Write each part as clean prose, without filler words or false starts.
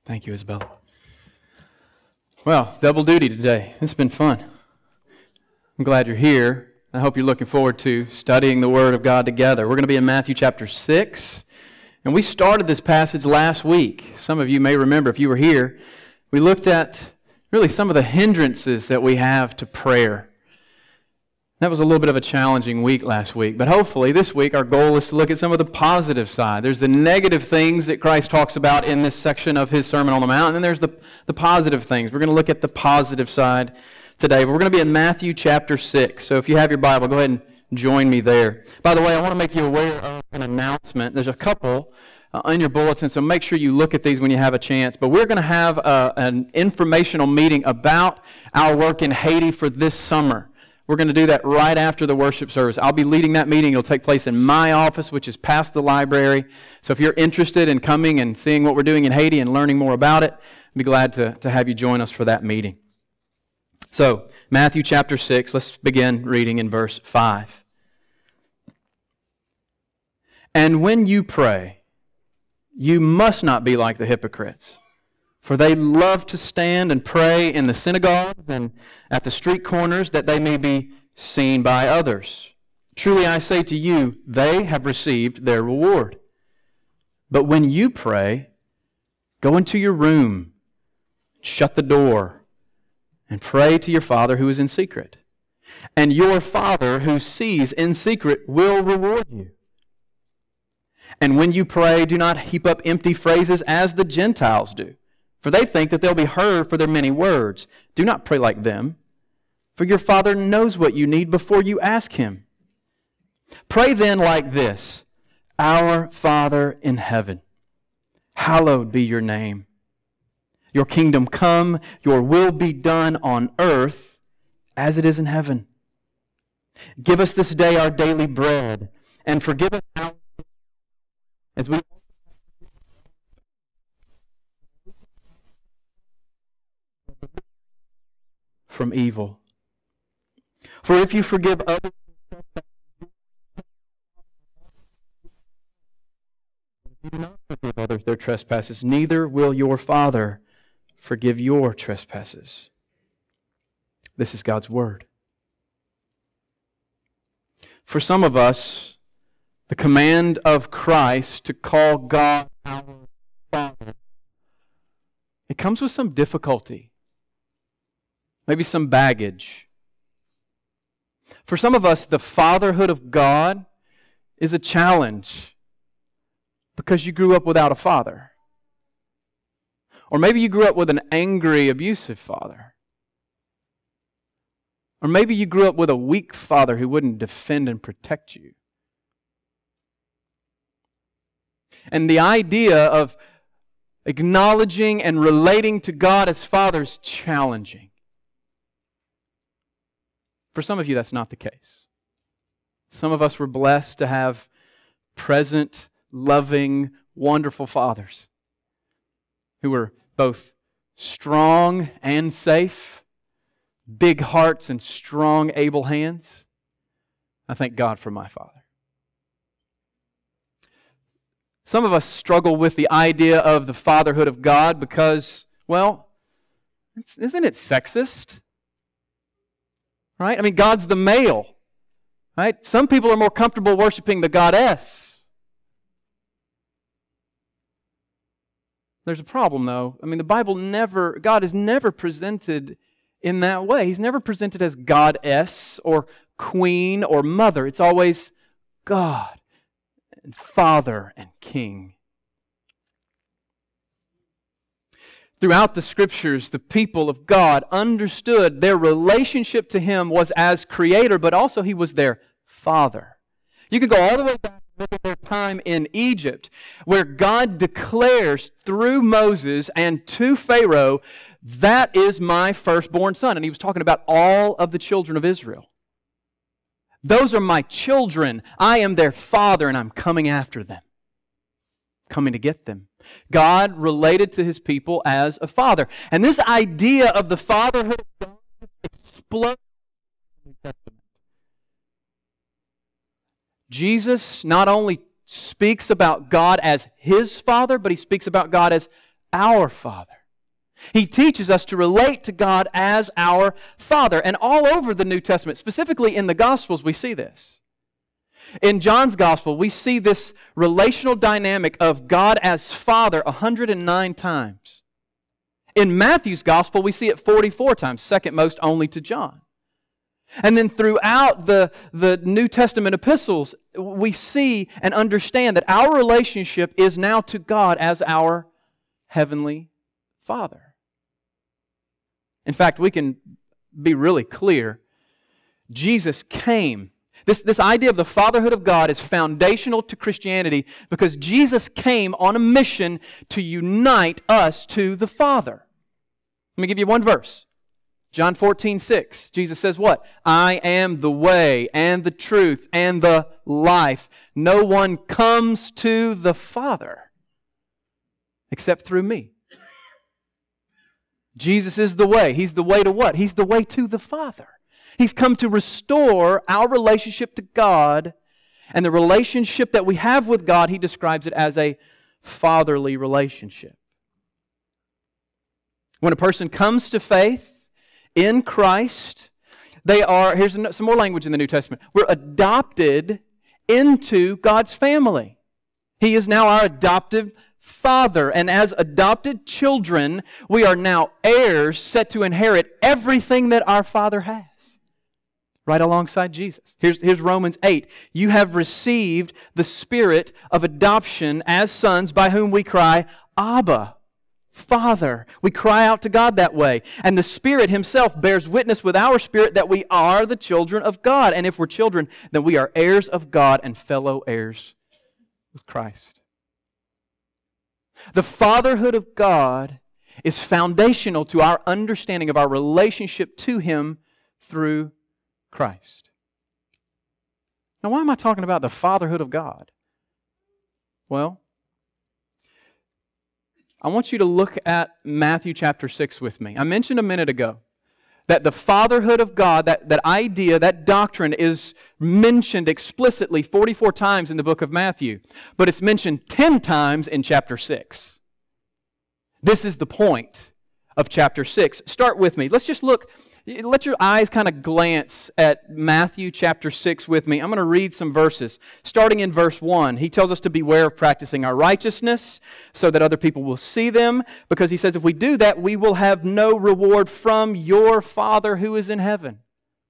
Thank you, Isabella. Well, double duty today. It's been fun. I'm glad you're here. I hope you're looking forward to studying the Word of God together. We're going to be in Matthew chapter 6, and we started this passage last week. Some of you may remember if you were here. We looked at really some of the hindrances that we have to prayer. That was a little bit of a challenging week last week, but hopefully this week our goal is to look at some of the positive side. There's the negative things that Christ talks about in this section of His Sermon on the Mount, and then there's the positive things. We're going to look at the positive side today, but we're going to be in Matthew chapter 6. So if you have your Bible, go ahead and join me there. By the way, I want to make you aware of an announcement. There's a couple in your bulletin, so make sure you look at these when you have a chance. But we're going to have an informational meeting about our work in Haiti for this summer. We're going to do that right after the worship service. I'll be leading that meeting. It'll take place in my office, which is past the library. So if you're interested in coming and seeing what we're doing in Haiti and learning more about it, I'd be glad to have you join us for that meeting. So, Matthew chapter 6, let's begin reading in verse 5. And when you pray, you must not be like the hypocrites, for they love to stand and pray in the synagogues and at the street corners, that they may be seen by others. Truly I say to you, they have received their reward. But when you pray, go into your room, shut the door, and pray to your Father who is in secret. And your Father who sees in secret will reward you. And when you pray, do not heap up empty phrases as the Gentiles do, for they think that they'll be heard for their many words. Do not pray like them, for your Father knows what you need before you ask Him. Pray then like this: Our Father in heaven, hallowed be your name. Your kingdom come, your will be done on earth as it is in heaven. Give us this day our daily bread, and forgive us our as we from evil. For if you forgive others, you do not forgive others their trespasses, neither will your Father forgive your trespasses. This is God's Word. For some of us, the command of Christ to call God our Father, it comes with some difficulty. Maybe some baggage. For some of us, the fatherhood of God is a challenge because you grew up without a father. Or maybe you grew up with an angry, abusive father. Or maybe you grew up with a weak father who wouldn't defend and protect you. And the idea of acknowledging and relating to God as Father is challenging. For some of you, that's not the case. Some of us were blessed to have present, loving, wonderful fathers who were both strong and safe, big hearts and strong, able hands. I thank God for my father. Some of us struggle with the idea of the fatherhood of God because, well, isn't it sexist? Right? I mean, God's the male. Right? Some people are more comfortable worshiping the goddess. There's a problem, though. I mean, God is never presented in that way. He's never presented as goddess or queen or mother. It's always God and Father and King. Throughout the Scriptures, the people of God understood their relationship to Him was as Creator, but also He was their Father. You can go all the way back and look at their time in Egypt, where God declares through Moses and to Pharaoh, "That is my firstborn son." And He was talking about all of the children of Israel. Those are my children. I am their Father, and I'm coming after them. Coming to get them. God related to His people as a father. And this idea of the fatherhood of God explodes in the New Testament. Jesus not only speaks about God as His Father, but He speaks about God as our Father. He teaches us to relate to God as our Father. And all over the New Testament, specifically in the Gospels, we see this. In John's Gospel, we see this relational dynamic of God as Father 109 times. In Matthew's Gospel, we see it 44 times, second most only to John. And then throughout the New Testament epistles, we see and understand that our relationship is now to God as our Heavenly Father. In fact, we can be really clear. Jesus came. This idea of the fatherhood of God is foundational to Christianity because Jesus came on a mission to unite us to the Father. Let me give you one verse. John 14:6. Jesus says what? I am the way and the truth and the life. No one comes to the Father except through me. Jesus is the way. He's the way to what? He's the way to the Father. He's come to restore our relationship to God, and the relationship that we have with God, He describes it as a fatherly relationship. When a person comes to faith in Christ, they are, here's some more language in the New Testament, we're adopted into God's family. He is now our adoptive Father, and as adopted children, we are now heirs set to inherit everything that our Father has, right alongside Jesus. Here's Romans 8. You have received the Spirit of adoption as sons by whom we cry, Abba, Father. We cry out to God that way. And the Spirit Himself bears witness with our spirit that we are the children of God. And if we're children, then we are heirs of God and fellow heirs with Christ. The fatherhood of God is foundational to our understanding of our relationship to Him through Christ. Now, why am I talking about the fatherhood of God? Well, I want you to look at Matthew chapter 6 with me. I mentioned a minute ago that the fatherhood of God, that idea, that doctrine is mentioned explicitly 44 times in the book of Matthew, but it's mentioned 10 times in chapter 6. This is the point of chapter 6. Start with me. Let's just look, let your eyes kind of glance at Matthew chapter 6 with me. I'm going to read some verses. Starting in verse 1, He tells us to beware of practicing our righteousness so that other people will see them, because He says if we do that, we will have no reward from your Father who is in heaven.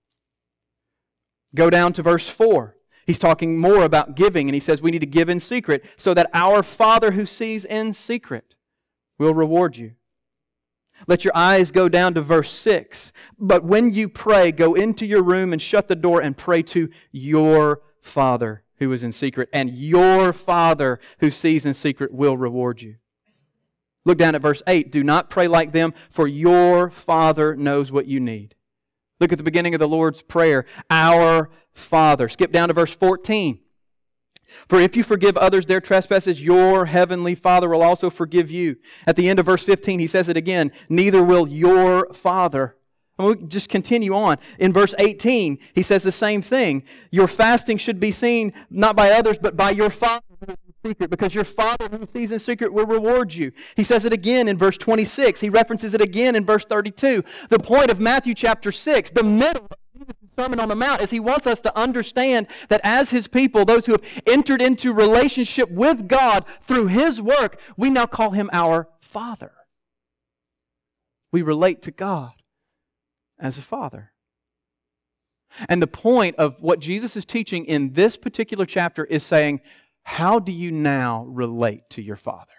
Go down to verse 4. He's talking more about giving, and He says we need to give in secret so that our Father who sees in secret will reward you. Let your eyes go down to verse 6. But when you pray, go into your room and shut the door and pray to your Father who is in secret, and your Father who sees in secret will reward you. Look down at verse 8. Do not pray like them, for your Father knows what you need. Look at the beginning of the Lord's Prayer. Our Father. Skip down to verse 14. For if you forgive others their trespasses, your heavenly Father will also forgive you. At the end of verse 15, He says it again. Neither will your Father. And we'll just continue on. In verse 18, He says the same thing. Your fasting should be seen not by others, but by your Father who is in secret, because your Father who sees in secret will reward you. He says it again in verse 26. He references it again in verse 32. The point of Matthew chapter 6, the middle of Jesus' Sermon on the Mount, is He wants us to understand that as His people, those who have entered into relationship with God through His work, we now call Him our Father. We relate to God as a Father. And the point of what Jesus is teaching in this particular chapter is saying, how do you now relate to your Father?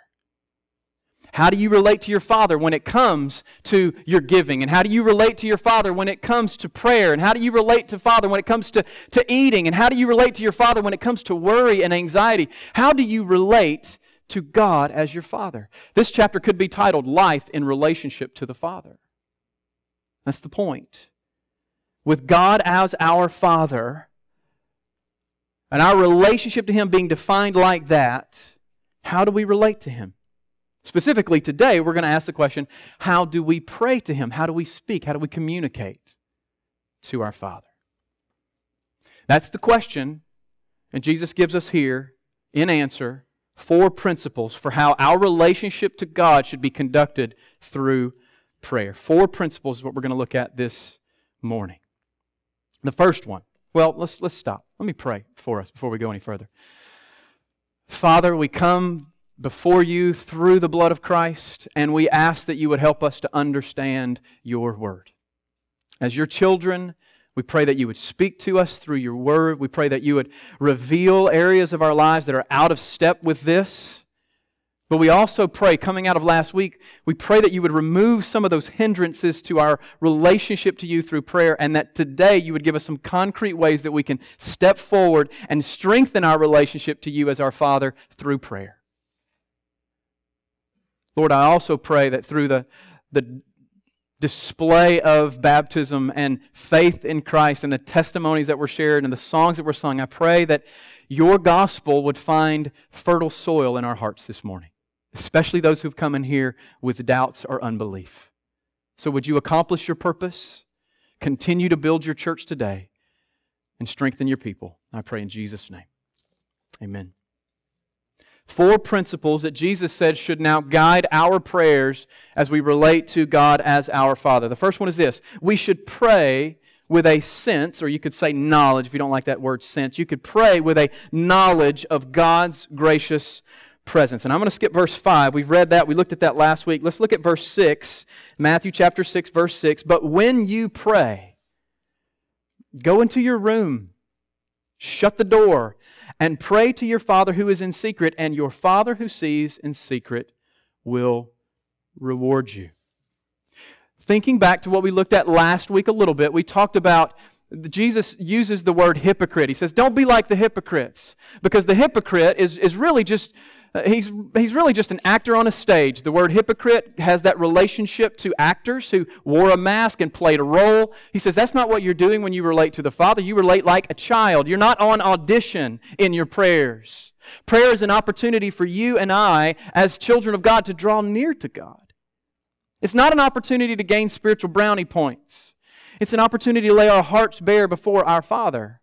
How do you relate to your Father when it comes to your giving? And how do you relate to your Father when it comes to prayer? And how do you relate to Father when it comes to eating? And how do you relate to your Father when it comes to worry and anxiety? How do you relate to God as your Father? This chapter could be titled Life in Relationship to the Father. That's the point. With God as our Father, and our relationship to Him being defined like that, how do we relate to Him? Specifically today, we're going to ask the question, how do we pray to Him? How do we speak? How do we communicate to our Father? That's the question, and Jesus gives us here, in answer, 4 principles for how our relationship to God should be conducted through prayer. 4 principles is what we're going to look at this morning. The first one, well, let's stop. Let me pray for us before we go any further. Father, we come before you through the blood of Christ, and we ask that you would help us to understand your word. As your children, we pray that you would speak to us through your word. We pray that you would reveal areas of our lives that are out of step with this. But we also pray, coming out of last week, we pray that you would remove some of those hindrances to our relationship to you through prayer, and that today you would give us some concrete ways that we can step forward and strengthen our relationship to you as our Father through prayer. Lord, I also pray that through the display of baptism and faith in Christ and the testimonies that were shared and the songs that were sung, I pray that your gospel would find fertile soil in our hearts this morning, especially those who've come in here with doubts or unbelief. So would you accomplish your purpose, continue to build your church today, and strengthen your people? I pray in Jesus' name. Amen. 4 principles that Jesus said should now guide our prayers as we relate to God as our Father. The first one is this: we should pray with a sense, or you could say knowledge if you don't like that word sense. You could pray with a knowledge of God's gracious presence. And I'm going to skip verse 5. We've read that. We looked at that last week. Let's look at verse 6. Matthew chapter 6, verse 6. But when you pray, go into your room, shut the door, and pray to your Father who is in secret, and your Father who sees in secret will reward you. Thinking back to what we looked at last week a little bit, we talked about Jesus uses the word hypocrite. He says, don't be like the hypocrites, because the hypocrite is really just he's really just an actor on a stage. The word hypocrite has that relationship to actors who wore a mask and played a role. He says that's not what you're doing when you relate to the Father. You relate like a child. You're not on audition in your prayers. Prayer is an opportunity for you and I, as children of God, to draw near to God. It's not an opportunity to gain spiritual brownie points. It's an opportunity to lay our hearts bare before our Father.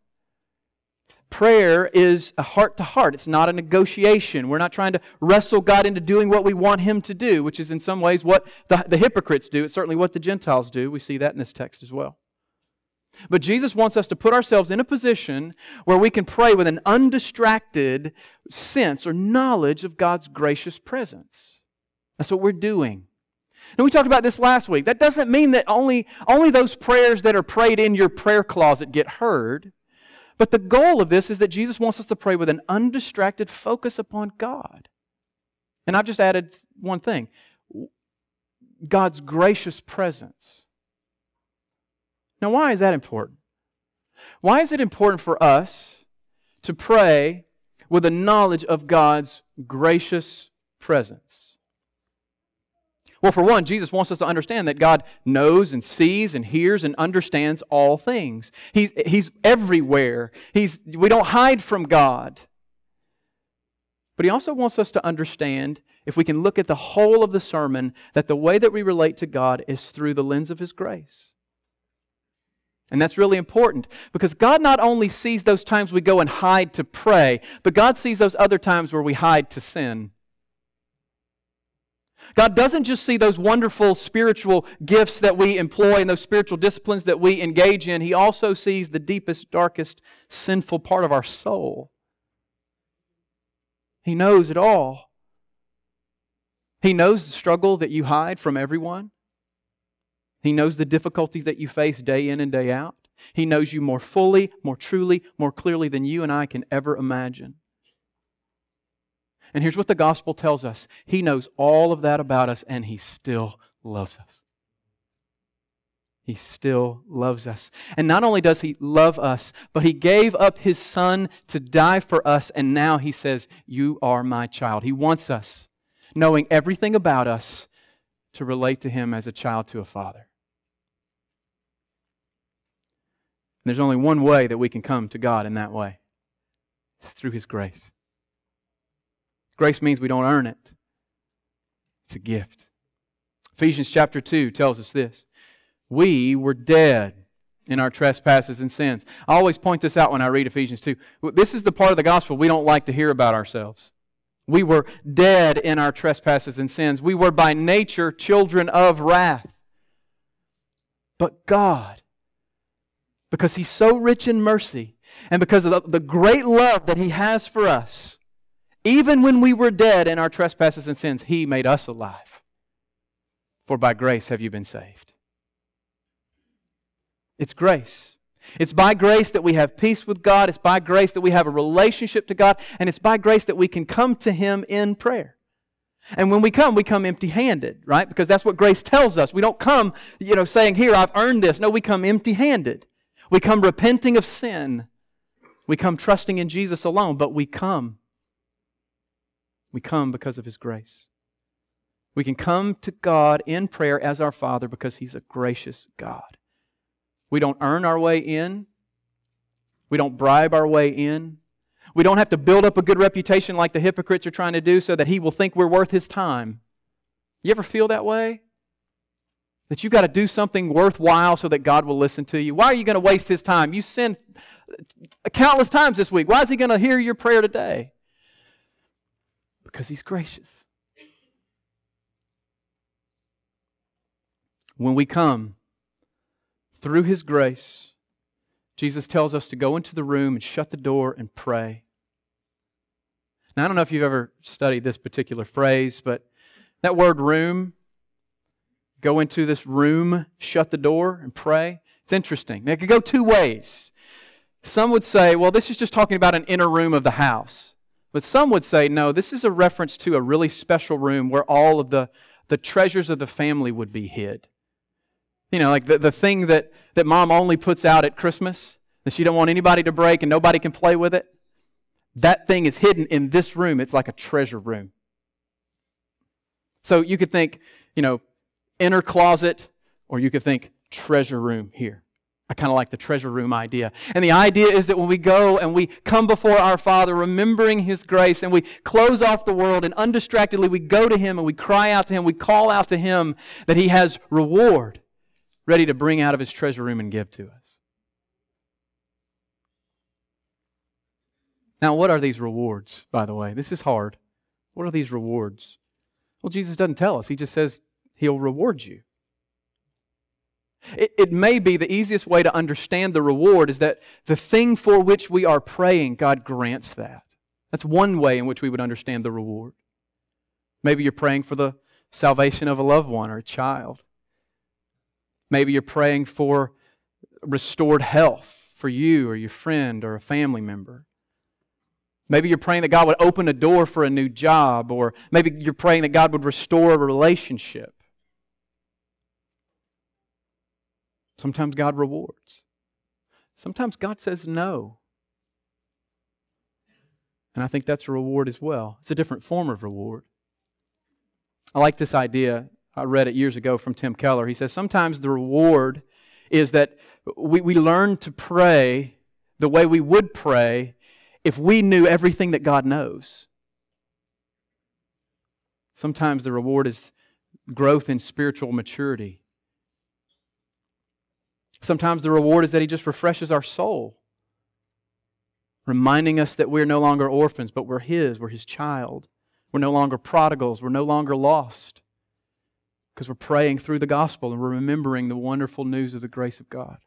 Prayer is a heart-to-heart. It's not a negotiation. We're not trying to wrestle God into doing what we want Him to do, which is in some ways what the hypocrites do. It's certainly what the Gentiles do. We see that in this text as well. But Jesus wants us to put ourselves in a position where we can pray with an undistracted sense or knowledge of God's gracious presence. That's what we're doing. And we talked about this last week. That doesn't mean that only those prayers that are prayed in your prayer closet get heard. But the goal of this is that Jesus wants us to pray with an undistracted focus upon God. And I've just added one thing: God's gracious presence. Now, why is that important? Why is it important for us to pray with a knowledge of God's gracious presence? Well, for one, Jesus wants us to understand that God knows and sees and hears and understands all things. He's everywhere. We don't hide from God. But He also wants us to understand, if we can look at the whole of the sermon, that the way that we relate to God is through the lens of His grace. And that's really important, because God not only sees those times we go and hide to pray, but God sees those other times where we hide to sin. God doesn't just see those wonderful spiritual gifts that we employ and those spiritual disciplines that we engage in. He also sees the deepest, darkest, sinful part of our soul. He knows it all. He knows the struggle that you hide from everyone. He knows the difficulties that you face day in and day out. He knows you more fully, more truly, more clearly than you and I can ever imagine. And here's what the gospel tells us: He knows all of that about us, and He still loves us. He still loves us. And not only does He love us, but He gave up His Son to die for us, and now He says, you are my child. He wants us, knowing everything about us, to relate to Him as a child to a father. And there's only one way that we can come to God in that way: through His grace. Grace means we don't earn it. It's a gift. Ephesians chapter 2 tells us this: we were dead in our trespasses and sins. I always point this out when I read Ephesians 2. This is the part of the gospel we don't like to hear about ourselves. We were dead in our trespasses and sins. We were by nature children of wrath. But God, because He's so rich in mercy, and because of the great love that He has for us, even when we were dead in our trespasses and sins, He made us alive. For by grace have you been saved. It's grace. It's by grace that we have peace with God. It's by grace that we have a relationship to God. And it's by grace that we can come to Him in prayer. And when we come empty-handed, right? Because that's what grace tells us. We don't come, saying, here, I've earned this. No, we come empty-handed. We come repenting of sin. We come trusting in Jesus alone, but we come. We come because of His grace. We can come to God in prayer as our Father because He's a gracious God. We don't earn our way in. We don't bribe our way in. We don't have to build up a good reputation like the hypocrites are trying to do so that He will think we're worth His time. You ever feel that way? That you've got to do something worthwhile so that God will listen to you? Why are you going to waste His time? You sinned countless times this week. Why is He going to hear your prayer today? Because He's gracious. When we come through His grace, Jesus tells us to go into the room and shut the door and pray. Now, I don't know if you've ever studied this particular phrase, but that word room, go into this room, shut the door, and pray. It's interesting. It could go two ways. Some would say, well, this is just talking about an inner room of the house. But some would say, no, this is a reference to a really special room where all of the treasures of the family would be hid. Like the thing that mom only puts out at Christmas, that she don't want anybody to break and nobody can play with it. That thing is hidden in this room. It's like a treasure room. So you could think, inner closet, or you could think treasure room here. I kind of like the treasure room idea. And the idea is that when we go and we come before our Father, remembering His grace, and we close off the world, and undistractedly we go to Him and we cry out to Him, we call out to Him that He has reward ready to bring out of His treasure room and give to us. Now, what are these rewards, by the way? This is hard. What are these rewards? Well, Jesus doesn't tell us. He just says He'll reward you. It may be the easiest way to understand the reward is that the thing for which we are praying, God grants that. That's one way in which we would understand the reward. Maybe you're praying for the salvation of a loved one or a child. Maybe you're praying for restored health for you or your friend or a family member. Maybe you're praying that God would open a door for a new job, or maybe you're praying that God would restore a relationship. Sometimes God rewards. Sometimes God says no. And I think that's a reward as well. It's a different form of reward. I like this idea. I read it years ago from Tim Keller. He says sometimes the reward is that we learn to pray the way we would pray if we knew everything that God knows. Sometimes the reward is growth in spiritual maturity. Sometimes the reward is that He just refreshes our soul, reminding us that we're no longer orphans, but we're His child. We're no longer prodigals, we're no longer lost, because we're praying through the gospel and we're remembering the wonderful news of the grace of God.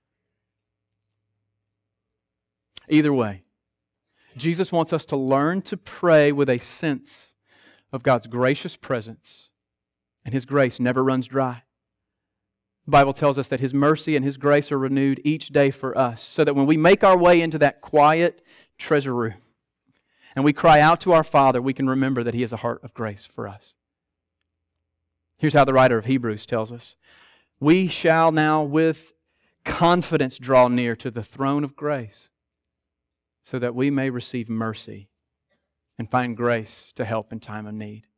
Either way, Jesus wants us to learn to pray with a sense of God's gracious presence, and His grace never runs dry. The Bible tells us that His mercy and His grace are renewed each day for us, so that when we make our way into that quiet treasure room and we cry out to our Father, we can remember that He has a heart of grace for us. Here's how the writer of Hebrews tells us. We shall now with confidence draw near to the throne of grace, so that we may receive mercy and find grace to help in time of need.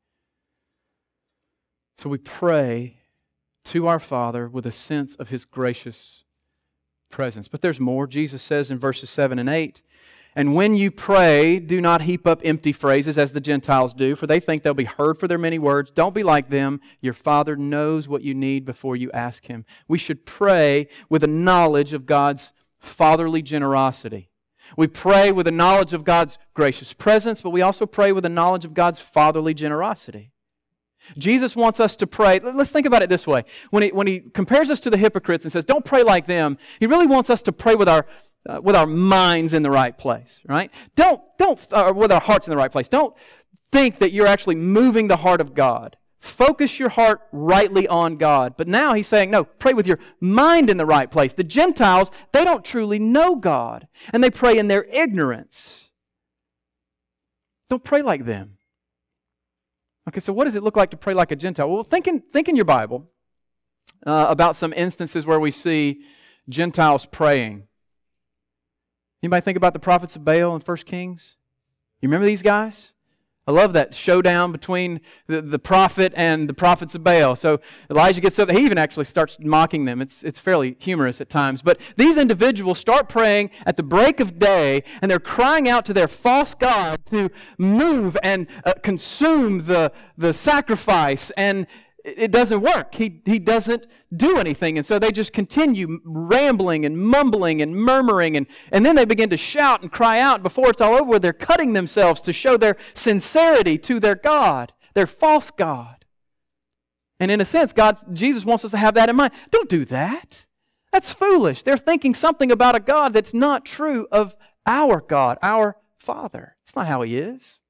So we pray to our Father with a sense of His gracious presence. But there's more. Jesus says in verses 7 and 8, and when you pray, do not heap up empty phrases as the Gentiles do, for they think they'll be heard for their many words. Don't be like them. Your Father knows what you need before you ask Him. We should pray with a knowledge of God's fatherly generosity. We pray with the knowledge of God's gracious presence, but we also pray with the knowledge of God's fatherly generosity. Jesus wants us to pray. Let's think about it this way. When he compares us to the hypocrites and says, don't pray like them, He really wants us to pray with our minds in the right place, right? Don't with our hearts in the right place. Don't think that you're actually moving the heart of God. Focus your heart rightly on God. But now He's saying, no, pray with your mind in the right place. The Gentiles, they don't truly know God, and they pray in their ignorance. Don't pray like them. Okay, so what does it look like to pray like a Gentile? Well, think in your Bible about some instances where we see Gentiles praying. Anybody think about the prophets of Baal in 1 Kings? You remember these guys? I love that showdown between the prophet and the prophets of Baal. So Elijah gets up. He even actually starts mocking them. It's fairly humorous at times. But these individuals start praying at the break of day, and they're crying out to their false god to move and consume the sacrifice. And it doesn't work. He doesn't do anything. And so they just continue rambling and mumbling and murmuring. And then they begin to shout and cry out. Before it's all over, they're cutting themselves to show their sincerity to their God, their false God. And in a sense, Jesus wants us to have that in mind. Don't do that. That's foolish. They're thinking something about a God that's not true of our God, our Father. It's not how He is.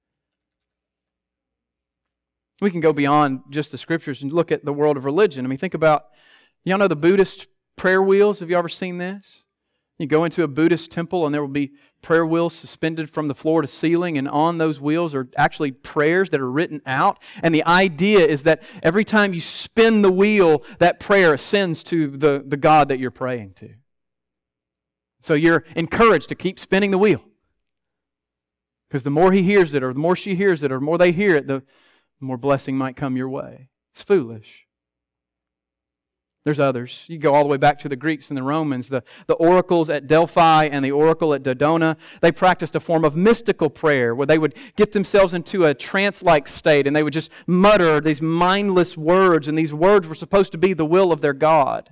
We can go beyond just the Scriptures and look at the world of religion. I mean, think about, y'all know the Buddhist prayer wheels? Have you ever seen this? You go into a Buddhist temple and there will be prayer wheels suspended from the floor to ceiling, and on those wheels are actually prayers that are written out. And the idea is that every time you spin the wheel, that prayer ascends to the God that you're praying to. So you're encouraged to keep spinning the wheel. Because the more he hears it, or the more she hears it, or the more they hear it, the more blessing might come your way. It's foolish. There's others. You go all the way back to the Greeks and the Romans. The oracles at Delphi and the oracle at Dodona, they practiced a form of mystical prayer where they would get themselves into a trance-like state and they would just mutter these mindless words, and these words were supposed to be the will of their God.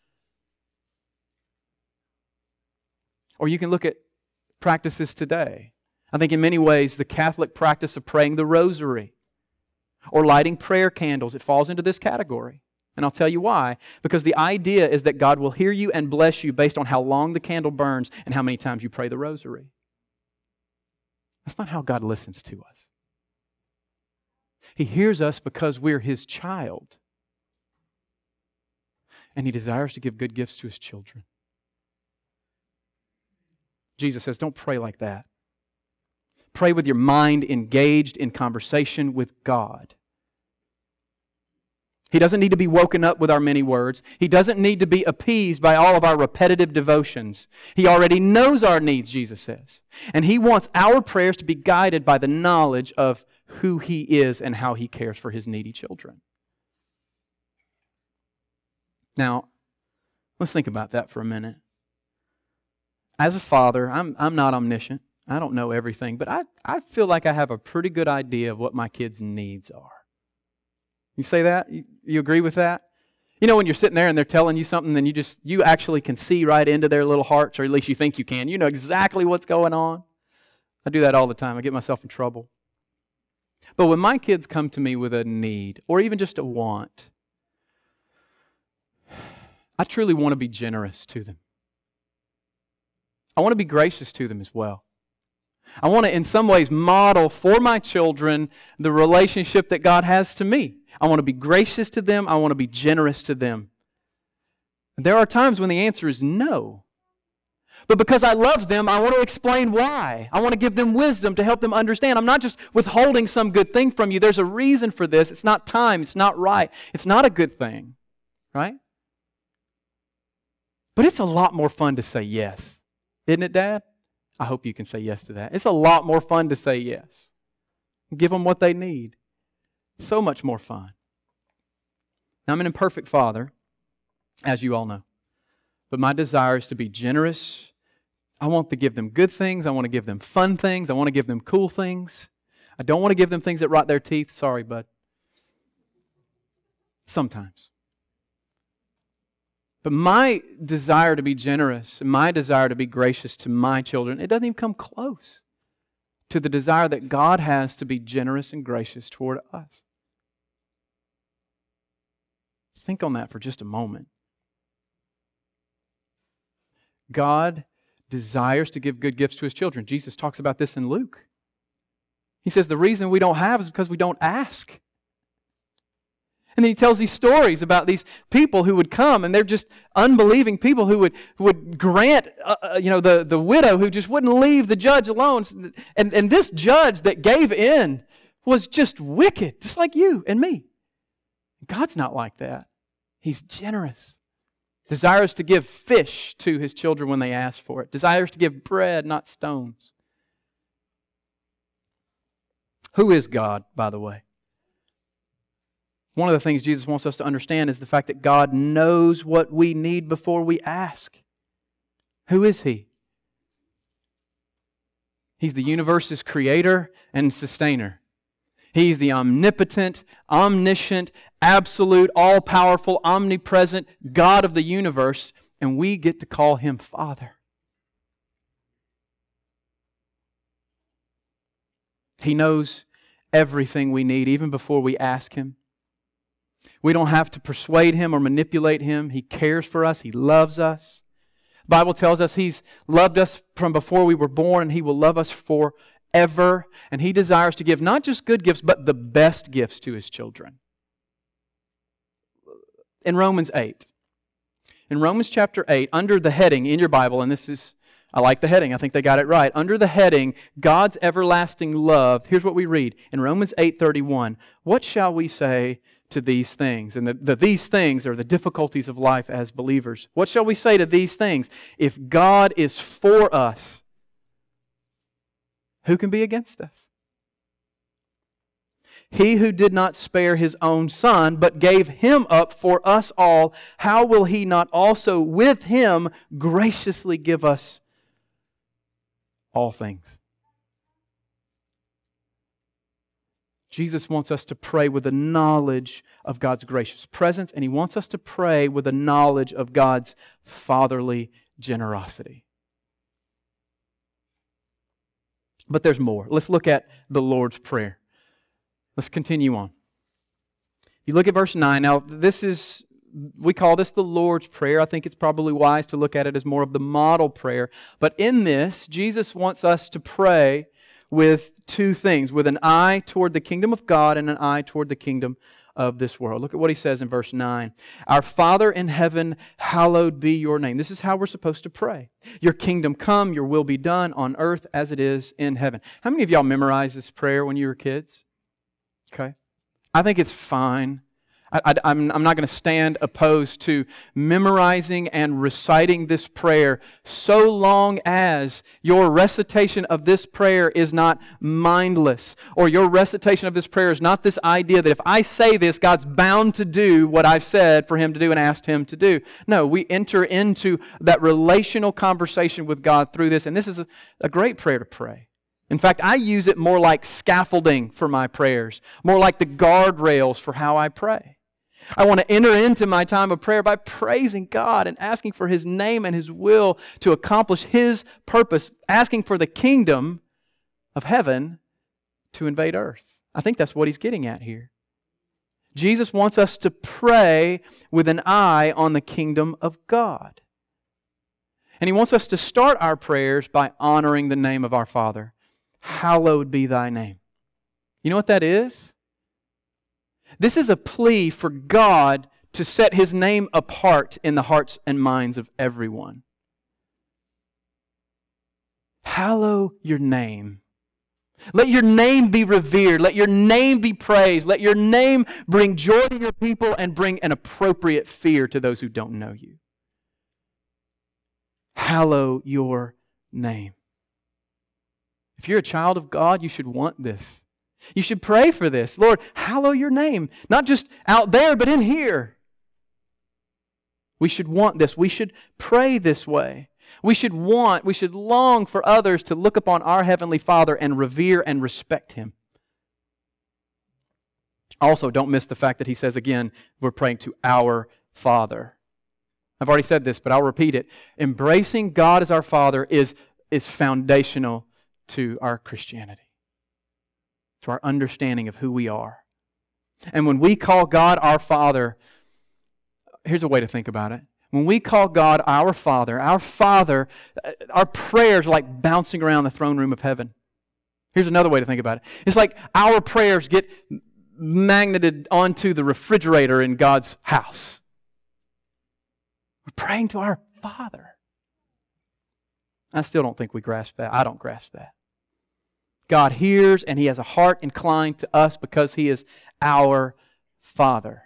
Or you can look at practices today. I think in many ways the Catholic practice of praying the rosary or lighting prayer candles, it falls into this category. And I'll tell you why. Because the idea is that God will hear you and bless you based on how long the candle burns and how many times you pray the rosary. That's not how God listens to us. He hears us because we're His child. And He desires to give good gifts to His children. Jesus says, don't pray like that. Pray with your mind engaged in conversation with God. He doesn't need to be woken up with our many words. He doesn't need to be appeased by all of our repetitive devotions. He already knows our needs, Jesus says. And He wants our prayers to be guided by the knowledge of who He is and how He cares for His needy children. Now, let's think about that for a minute. As a father, I'm not omniscient. I don't know everything, but I feel like I have a pretty good idea of what my kids' needs are. You say that? You agree with that? You know when you're sitting there and they're telling you something and you actually can see right into their little hearts, or at least you think you can. You know exactly what's going on. I do that all the time. I get myself in trouble. But when my kids come to me with a need or even just a want, I truly want to be generous to them. I want to be gracious to them as well. I want to, in some ways, model for my children the relationship that God has to me. I want to be gracious to them. I want to be generous to them. There are times when the answer is no. But because I love them, I want to explain why. I want to give them wisdom to help them understand. I'm not just withholding some good thing from you. There's a reason for this. It's not time. It's not right. It's not a good thing. Right? But it's a lot more fun to say yes. Isn't it, Dad? I hope you can say yes to that. It's a lot more fun to say yes. Give them what they need. So much more fun. Now, I'm an imperfect father, as you all know. But my desire is to be generous. I want to give them good things. I want to give them fun things. I want to give them cool things. I don't want to give them things that rot their teeth. Sorry, bud. Sometimes. But my desire to be generous and my desire to be gracious to my children, it doesn't even come close to the desire that God has to be generous and gracious toward us. Think on that for just a moment. God desires to give good gifts to His children. Jesus talks about this in Luke. He says the reason we don't have is because we don't ask. And then He tells these stories about these people who would come, and they're just unbelieving people who would grant, the widow who just wouldn't leave the judge alone. And this judge that gave in was just wicked, just like you and me. God's not like that. He's generous. Desires to give fish to His children when they ask for it. Desires to give bread, not stones. Who is God, by the way? One of the things Jesus wants us to understand is the fact that God knows what we need before we ask. Who is He? He's the universe's creator and sustainer. He's the omnipotent, omniscient, absolute, all-powerful, omnipresent God of the universe, and we get to call Him Father. He knows everything we need, even before we ask Him. We don't have to persuade Him or manipulate Him. He cares for us. He loves us. The Bible tells us He's loved us from before we were born, and He will love us forever. And He desires to give not just good gifts, but the best gifts to His children. In Romans 8. In Romans chapter 8, under the heading in your Bible, and I like the heading. I think they got it right. Under the heading, God's everlasting love, here's what we read in Romans 8:31. What shall we say to these things? And these things are the difficulties of life as believers. What shall we say to these things? If God is for us, who can be against us? He who did not spare His own Son, but gave Him up for us all, how will He not also with Him graciously give us all things? Jesus wants us to pray with the knowledge of God's gracious presence, and He wants us to pray with the knowledge of God's fatherly generosity. But there's more. Let's look at the Lord's Prayer. Let's continue on. You look at verse 9. Now, we call this the Lord's Prayer. I think it's probably wise to look at it as more of the model prayer. But in this, Jesus wants us to pray with two things, with an eye toward the kingdom of God and an eye toward the kingdom of this world. Look at what He says in verse 9. Our Father in heaven, hallowed be your name. This is how we're supposed to pray. Your kingdom come, your will be done on earth as it is in heaven. How many of y'all memorized this prayer when you were kids? Okay. I think it's fine. I'm not going to stand opposed to memorizing and reciting this prayer so long as your recitation of this prayer is not mindless, or your recitation of this prayer is not this idea that if I say this, God's bound to do what I've said for Him to do and asked Him to do. No, we enter into that relational conversation with God through this, and this is a great prayer to pray. In fact, I use it more like scaffolding for my prayers, more like the guardrails for how I pray. I want to enter into my time of prayer by praising God and asking for His name and His will to accomplish His purpose, asking for the kingdom of heaven to invade earth. I think that's what He's getting at here. Jesus wants us to pray with an eye on the kingdom of God. And He wants us to start our prayers by honoring the name of our Father. Hallowed be Thy name. You know what that is? This is a plea for God to set His name apart in the hearts and minds of everyone. Hallow your name. Let your name be revered. Let your name be praised. Let your name bring joy to your people and bring an appropriate fear to those who don't know you. Hallow your name. If you're a child of God, you should want this. You should pray for this. Lord, hallow your name. Not just out there, but in here. We should want this. We should pray this way. We should long for others to look upon our Heavenly Father and revere and respect Him. Also, don't miss the fact that He says again, we're praying to our Father. I've already said this, but I'll repeat it. Embracing God as our Father is foundational to our Christianity, to our understanding of who we are. And when we call God our Father, here's a way to think about it. When we call God our Father, our prayers are like bouncing around the throne room of heaven. Here's another way to think about it. It's like our prayers get magneted onto the refrigerator in God's house. We're praying to our Father. I still don't think we grasp that. I don't grasp that. God hears and He has a heart inclined to us because He is our Father.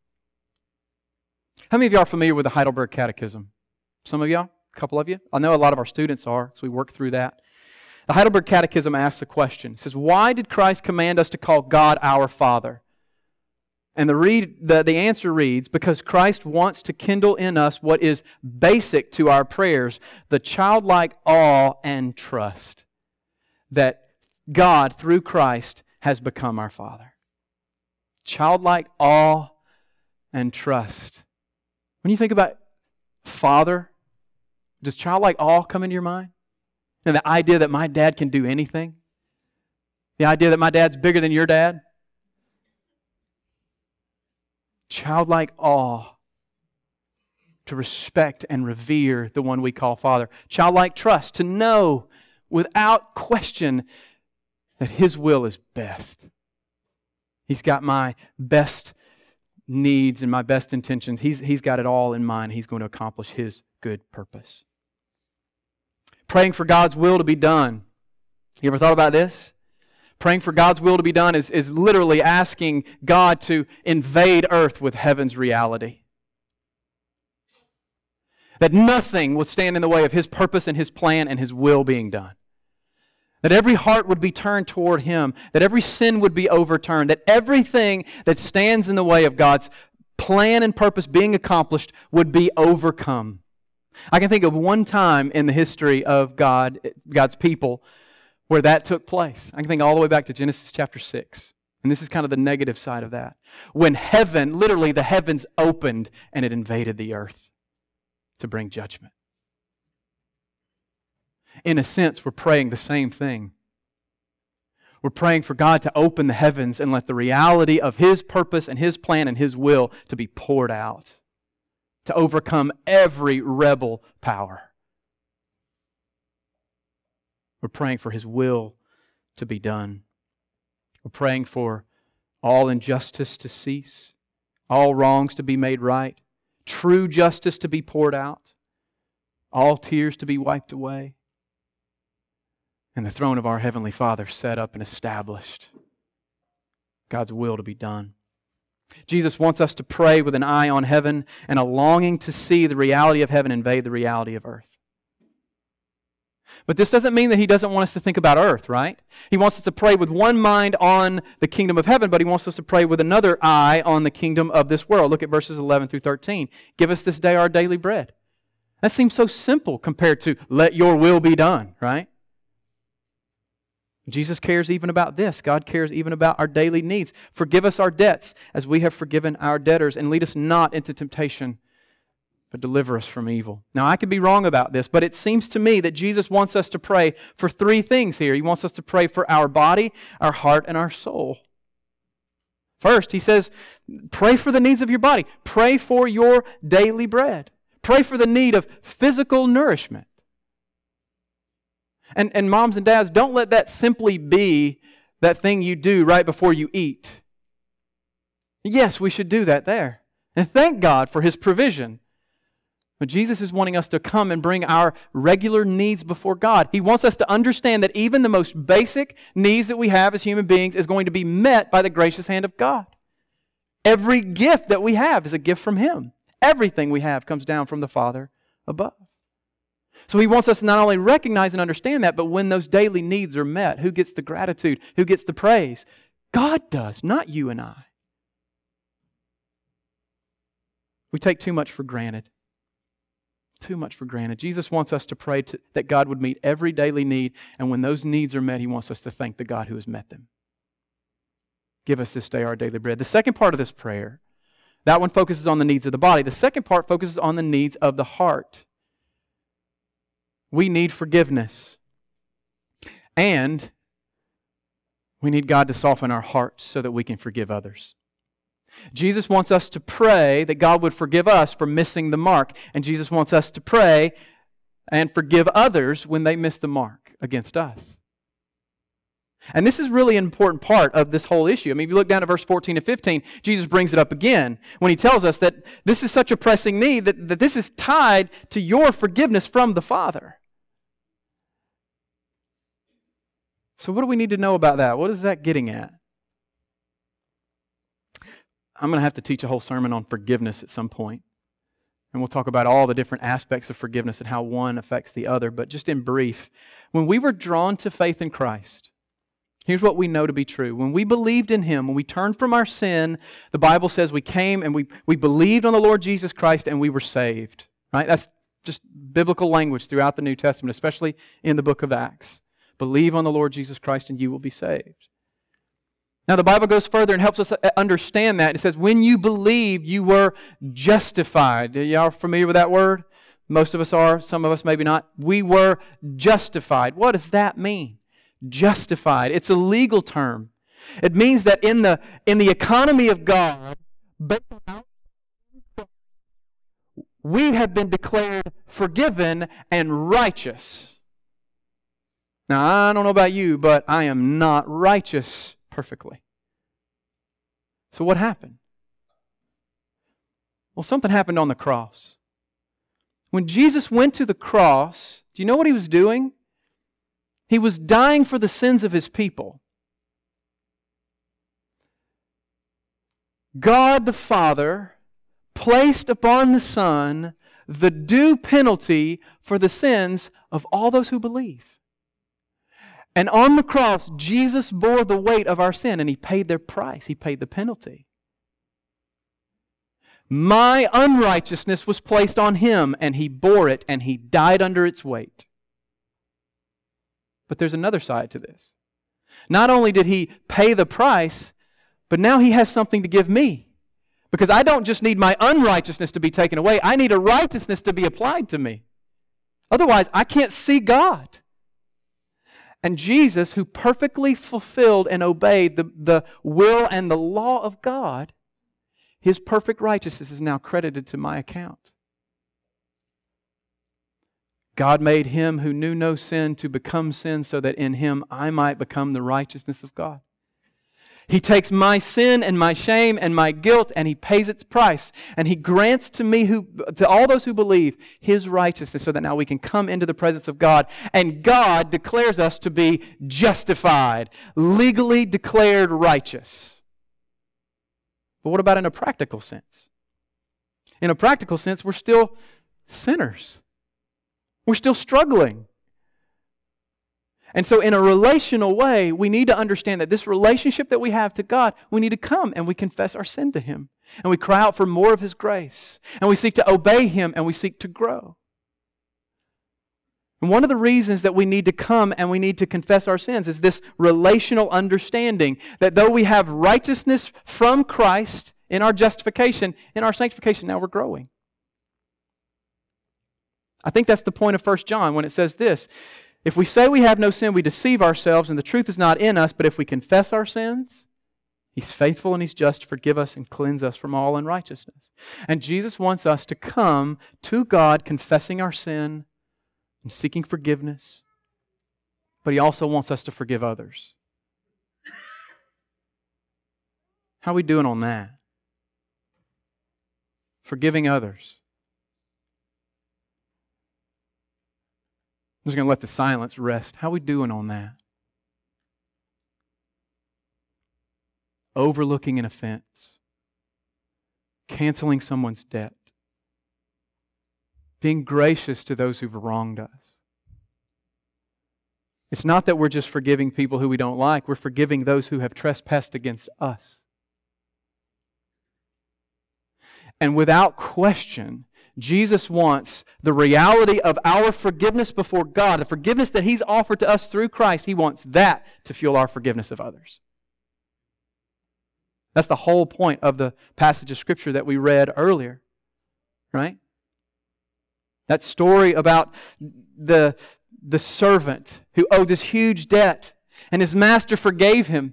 How many of you are familiar with the Heidelberg Catechism? Some of y'all? A couple of you? I know a lot of our students are, so we work through that. The Heidelberg Catechism asks a question. It says, why did Christ command us to call God our Father? And the answer reads, because Christ wants to kindle in us what is basic to our prayers, the childlike awe and trust that God, through Christ, has become our Father. Childlike awe and trust. When you think about Father, does childlike awe come into your mind? And the idea that my dad can do anything? The idea that my dad's bigger than your dad? Childlike awe to respect and revere the one we call Father. Childlike trust to know without question that His will is best. He's got my best needs and my best intentions. He's got it all in mind. He's going to accomplish His good purpose. Praying for God's will to be done. You ever thought about this? Praying for God's will to be done is literally asking God to invade earth with heaven's reality. That nothing would stand in the way of His purpose and His plan and His will being done. That every heart would be turned toward Him. That every sin would be overturned. That everything that stands in the way of God's plan and purpose being accomplished would be overcome. I can think of one time in the history of God's people, where that took place. I can think all the way back to Genesis chapter 6. And this is kind of the negative side of that. When heaven, literally the heavens opened and it invaded the earth to bring judgment. In a sense, we're praying the same thing. We're praying for God to open the heavens and let the reality of His purpose and His plan and His will to be poured out, to overcome every rebel power. We're praying for His will to be done. We're praying for all injustice to cease, all wrongs to be made right, true justice to be poured out, all tears to be wiped away, and the throne of our Heavenly Father set up and established. God's will to be done. Jesus wants us to pray with an eye on heaven and a longing to see the reality of heaven invade the reality of earth. But this doesn't mean that He doesn't want us to think about earth, right? He wants us to pray with one mind on the kingdom of heaven, but He wants us to pray with another eye on the kingdom of this world. Look at verses 11 through 13. Give us this day our daily bread. That seems so simple compared to let your will be done, right? Jesus cares even about this. God cares even about our daily needs. Forgive us our debts as we have forgiven our debtors, and lead us not into temptation, but deliver us from evil. Now, I could be wrong about this, but it seems to me that Jesus wants us to pray for three things here. He wants us to pray for our body, our heart, and our soul. First, He says, pray for the needs of your body. Pray for your daily bread. Pray for the need of physical nourishment. And moms and dads, don't let that simply be that thing you do right before you eat. Yes, we should do that there. And thank God for His provision. But Jesus is wanting us to come and bring our regular needs before God. He wants us to understand that even the most basic needs that we have as human beings is going to be met by the gracious hand of God. Every gift that we have is a gift from Him. Everything we have comes down from the Father above. So He wants us to not only recognize and understand that, but when those daily needs are met, who gets the gratitude? Who gets the praise? God does, not you and I. We take too much for granted. Too much for granted. Jesus wants us to pray that God would meet every daily need, and when those needs are met, He wants us to thank the God who has met them. Give us this day our daily bread. The second part of this prayer That one focuses on the needs of the body. The second part focuses on the needs of the heart. We need forgiveness. And we need God to soften our hearts so that we can forgive others. Jesus wants us to pray that God would forgive us for missing the mark. And Jesus wants us to pray and forgive others when they miss the mark against us. And this is really an important part of this whole issue. I mean, if you look down at verse 14 and 15, Jesus brings it up again when He tells us that this is such a pressing need that this is tied to your forgiveness from the Father. So what do we need to know about that? What is that getting at? I'm going to have to teach a whole sermon on forgiveness at some point. And we'll talk about all the different aspects of forgiveness and how one affects the other. But just in brief, when we were drawn to faith in Christ, here's what we know to be true. When we believed in Him, when we turned from our sin, the Bible says we came and we believed on the Lord Jesus Christ and we were saved. Right? That's just biblical language throughout the New Testament, especially in the book of Acts. Believe on the Lord Jesus Christ and you will be saved. Now the Bible goes further and helps us understand that. It says, when you believed, you were justified. Are y'all familiar with that word? Most of us are, some of us maybe not. We were justified. What does that mean? Justified. It's a legal term. It means that in the economy of God, we have been declared forgiven and righteous. Now, I don't know about you, but I am not righteous perfectly. So what happened? Well, something happened on the cross. When Jesus went to the cross, do you know what He was doing? He was dying for the sins of His people. God the Father placed upon the Son the due penalty for the sins of all those who believe. And on the cross, Jesus bore the weight of our sin and He paid their price. He paid the penalty. My unrighteousness was placed on Him and He bore it and He died under its weight. But there's another side to this. Not only did He pay the price, but now He has something to give me. Because I don't just need my unrighteousness to be taken away, I need a righteousness to be applied to me. Otherwise, I can't see God. And Jesus, who perfectly fulfilled and obeyed the will and the law of God, His perfect righteousness is now credited to my account. God made Him who knew no sin to become sin so that in Him I might become the righteousness of God. He takes my sin and my shame and my guilt and He pays its price. And He grants to me, to all those who believe, His righteousness so that now we can come into the presence of God. And God declares us to be justified, legally declared righteous. But what about in a practical sense? In a practical sense, we're still sinners. We're still struggling. And so in a relational way, we need to understand that this relationship that we have to God, we need to come and we confess our sin to Him. And we cry out for more of His grace. And we seek to obey Him and we seek to grow. And one of the reasons that we need to come and we need to confess our sins is this relational understanding that though we have righteousness from Christ in our justification, in our sanctification, now we're growing. I think that's the point of 1 John when it says this. If we say we have no sin, we deceive ourselves and the truth is not in us. But if we confess our sins, He's faithful and He's just to forgive us and cleanse us from all unrighteousness. And Jesus wants us to come to God confessing our sin and seeking forgiveness. But He also wants us to forgive others. How are we doing on that? Forgiving others. I'm just going to let the silence rest. How are we doing on that? Overlooking an offense. Canceling someone's debt. Being gracious to those who've wronged us. It's not that we're just forgiving people who we don't like. We're forgiving those who have trespassed against us. And without question, Jesus wants the reality of our forgiveness before God, the forgiveness that He's offered to us through Christ. He wants that to fuel our forgiveness of others. That's the whole point of the passage of Scripture that we read earlier, right? That story about the servant who owed this huge debt, and his master forgave him.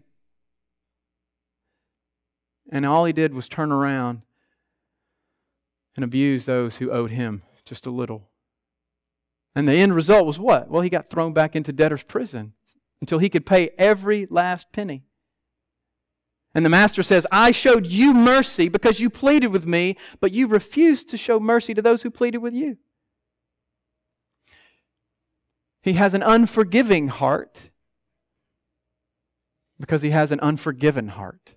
And all he did was turn around and abuse those who owed him just a little. And the end result was what? Well, he got thrown back into debtor's prison until he could pay every last penny. And the master says, I showed you mercy because you pleaded with me, but you refused to show mercy to those who pleaded with you. He has an unforgiving heart because he has an unforgiven heart.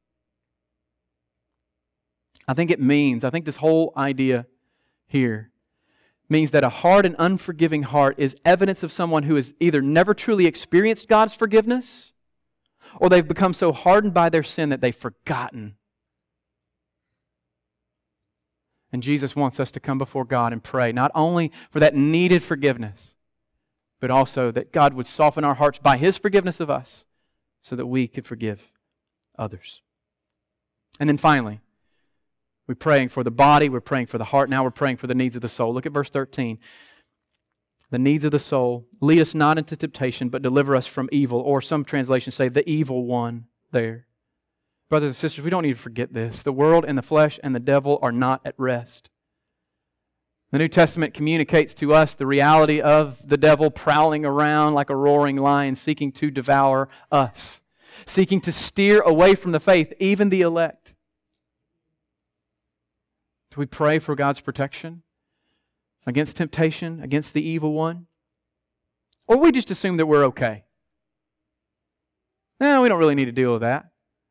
I think this whole idea here means that a hard and unforgiving heart is evidence of someone who has either never truly experienced God's forgiveness, or they've become so hardened by their sin that they've forgotten. And Jesus wants us to come before God and pray, not only for that needed forgiveness, but also that God would soften our hearts by His forgiveness of us so that we could forgive others. And then finally, we're praying for the body, we're praying for the heart, now we're praying for the needs of the soul. Look at verse 13. The needs of the soul. Lead us not into temptation, but deliver us from evil. Or some translations say, the evil one there. Brothers and sisters, we don't need to forget this. The world and the flesh and the devil are not at rest. The New Testament communicates to us the reality of the devil prowling around like a roaring lion, seeking to devour us, seeking to steer away from the faith, even the elect. Do we pray for God's protection against temptation, against the evil one? Or we just assume that we're okay? No, we don't really need to deal with that.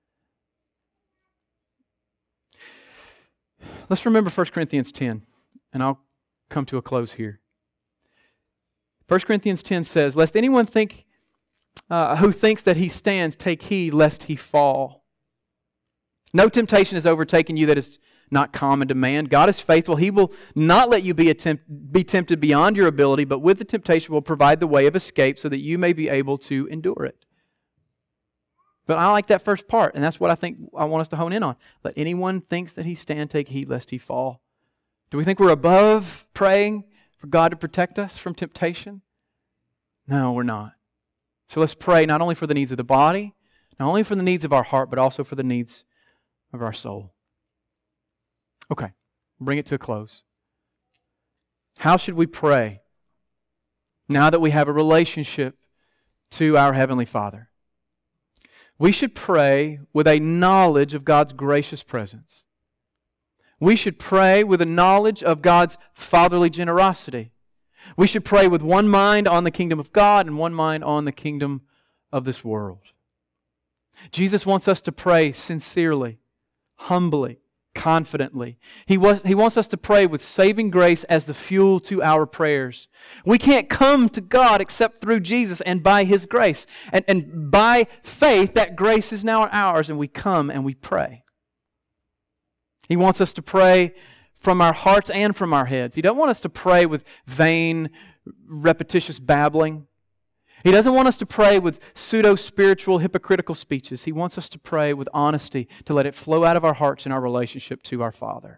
Let's remember 1 Corinthians 10, and I'll come to a close here. 1 Corinthians 10 says, lest anyone think who thinks that he stands, take heed lest he fall. No temptation has overtaken you that is not common to man. God is faithful. He will not let you be tempted beyond your ability, but with the temptation will provide the way of escape so that you may be able to endure it. But I like that first part, and that's what I think I want us to hone in on. Let anyone thinks that he stand, take heed lest he fall. Do we think we're above praying for God to protect us from temptation? No, we're not. So let's pray not only for the needs of the body, not only for the needs of our heart, but also for the needs of our soul. Okay, bring it to a close. How should we pray now that we have a relationship to our Heavenly Father? We should pray with a knowledge of God's gracious presence. We should pray with a knowledge of God's fatherly generosity. We should pray with one mind on the kingdom of God and one mind on the kingdom of this world. Jesus wants us to pray sincerely, humbly, confidently. He wants us to pray with saving grace as the fuel to our prayers. We can't come to God except through Jesus and by His grace. And by faith, that grace is now ours, and we come and we pray. He wants us to pray from our hearts and from our heads. He doesn't want us to pray with vain, repetitious babbling. He doesn't want us to pray with pseudo-spiritual, hypocritical speeches. He wants us to pray with honesty, to let it flow out of our hearts in our relationship to our Father.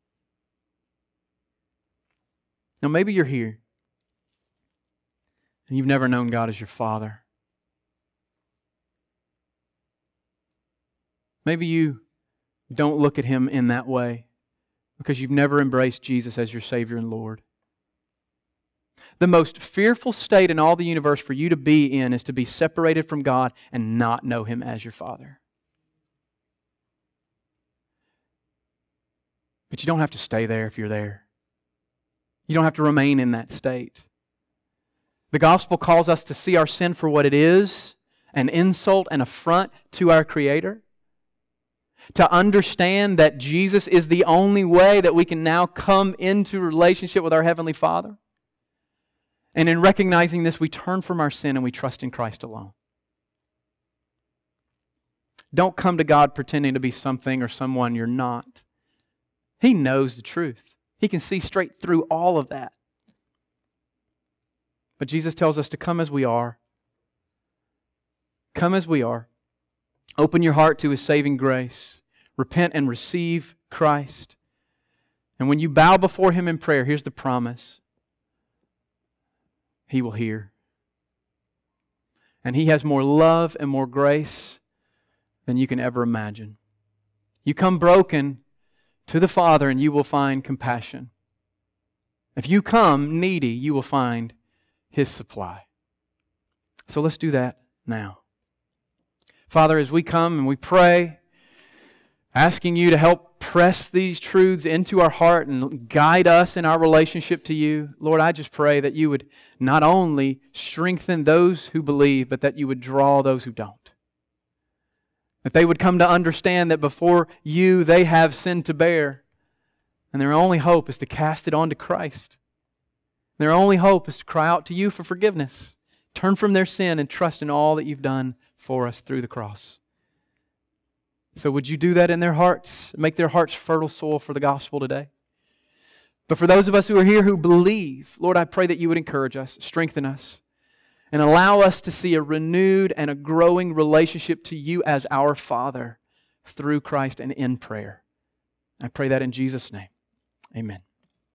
Now, maybe you're here and you've never known God as your Father. Maybe you don't look at Him in that way because you've never embraced Jesus as your Savior and Lord. The most fearful state in all the universe for you to be in is to be separated from God and not know Him as your Father. But you don't have to stay there if you're there. You don't have to remain in that state. The gospel calls us to see our sin for what it is, an insult and affront to our Creator. To understand that Jesus is the only way that we can now come into relationship with our Heavenly Father. And in recognizing this, we turn from our sin and we trust in Christ alone. Don't come to God pretending to be something or someone you're not. He knows the truth. He can see straight through all of that. But Jesus tells us to come as we are. Come as we are. Open your heart to His saving grace. Repent and receive Christ. And when you bow before Him in prayer, here's the promise. He will hear. And He has more love and more grace than you can ever imagine. You come broken to the Father and you will find compassion. If you come needy, you will find His supply. So let's do that now. Father, as we come and we pray, asking You to help press these truths into our heart and guide us in our relationship to You, Lord, I just pray that You would not only strengthen those who believe, but that You would draw those who don't. That they would come to understand that before You, they have sin to bear, and their only hope is to cast it onto Christ. Their only hope is to cry out to You for forgiveness, turn from their sin, and trust in all that You've done for us through the cross. So would You do that in their hearts, make their hearts fertile soil for the gospel today? But for those of us who are here who believe, Lord, I pray that You would encourage us, strengthen us, and allow us to see a renewed and a growing relationship to You as our Father through Christ and in prayer. I pray that in Jesus' name. Amen.